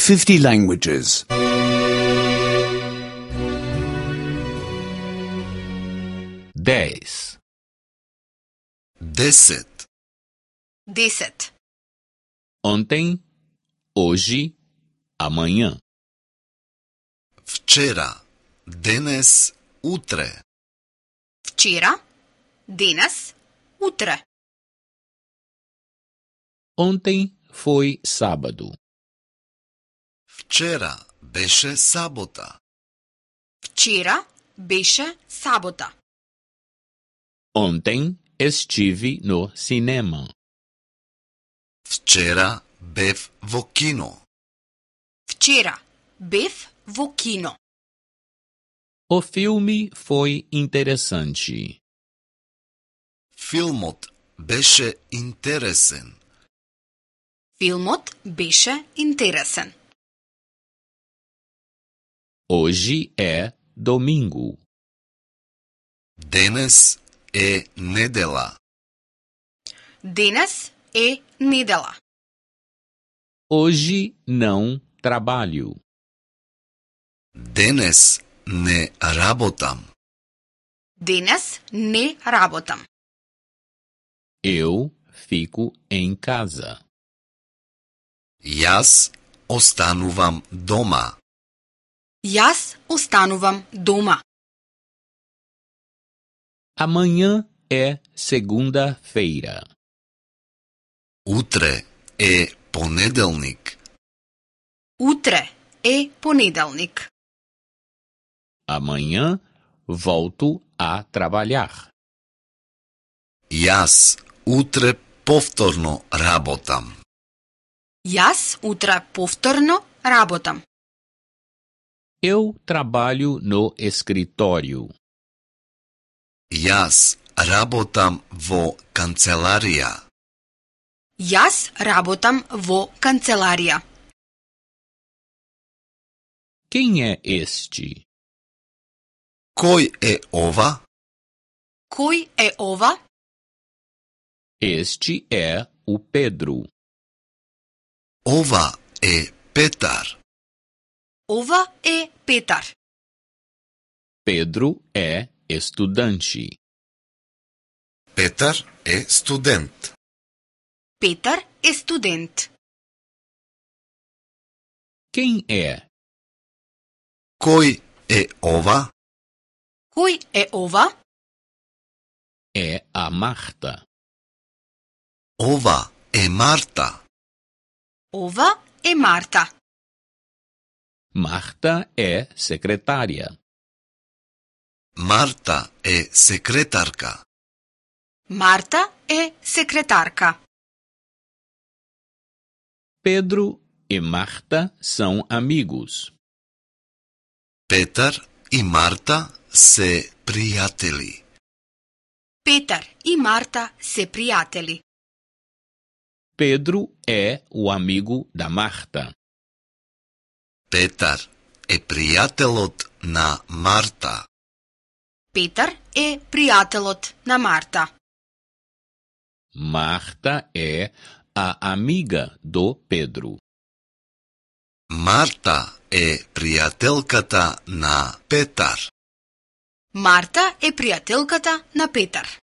50 languages. 10. 10. 10. Ontem, hoje, amanhã. Вчера, денес, утре. Вчера, денес, утре. Ontem foi sábado. Вчера беше сабота. Вчера беше сабота. Ontem estive no cinema. Вчера бев во кино. Вчера бев во кино. O filme foi interessante. Филмот беше интересен. Филмот беше интересен. Hoje é domingo. Денес е недела. Денес е недела. Hoje não trabalho. Денес не работам. Денес не работам. Eu fico em casa. Јас останувам дома. Јас останувам дома. Amanhã é segunda-feira. Утре е понеделник. Утре е понеделник. Amanhã volto a trabalhar. Јас утре повторно работам. Јас утре повторно работам. Eu trabalho no escritório. Јас работам во канцеларија. Јас работам во канцеларија. Quem é este? Кој е ова? Кој е ова? Este é o Pedro. Ова е Петар. Ова е Петар. Pedro é estudante. Петар е студент. Петар е студент. Quem é? Кој е ова? Кој е ова? É a Marta. Ова е Марта. Ова е Марта. Marta é secretária. Марта е секретарка. Марта е секретарка. Pedro e Marta são amigos. Петар и Марта се пријатели. Петар и Марта се пријатели. Pedro é o amigo da Marta. Петар е пријателот на Марта. Петар е пријателот на Марта. Marta é a amiga do Pedro. Марта е пријателката на Петар. Марта е пријателката на Петар.